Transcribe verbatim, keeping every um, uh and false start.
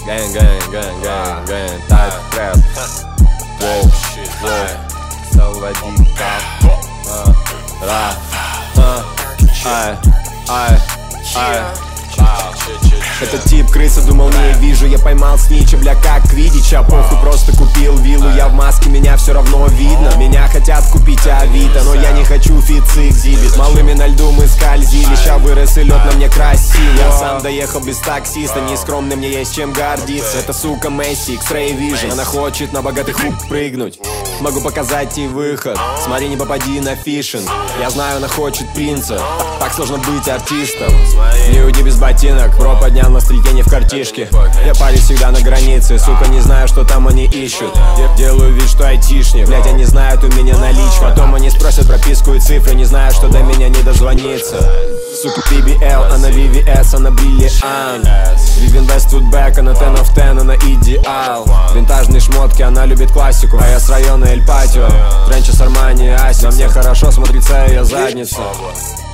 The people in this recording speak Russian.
Gang, gang, gang, gang, gang, тайп рэп. Дроп, дроп, заводи кап. Ра, ай, ай, ай. Этот тип крыса, думал, не вижу. Я поймал снича, бля, как Квидича. Похуй, просто купил виллу. Я в маске, меня все равно видно. Меня хотят купить Авито, но я не хочу фицик зибит. Малыми на льду мы скользили. Ща вырос и лед на мне красив. Я сам доехал без таксиста. Нескромный, мне есть чем гордиться. Это сука Месси, X-Ray Vision. Она хочет на богатых хук прыгнуть. Могу показать ей выход. Смотри, не попади на фишинг. Я знаю, она хочет принца. Так сложно быть артистом. Не уйди без ботинок. Бро поднял на стрельке, не в картишке. Я парюсь всегда на границе. Сука, не знаю, что там они ищут. Делаю вид, что айтишник. Блять, они знают, у меня наличка. Потом они спросят прописку и цифры. Не знаю, что до меня не дозвониться. Сука, пи би эл, она ви ви эс, она бриллиант. Вивен Вествуд Бэк, она ten of ten, она идеал. Винтажные шмотки, она любит классику. А я с района Эль Патио. Тренчес, Армани, Аси. На мне хорошо смотрится ее задница.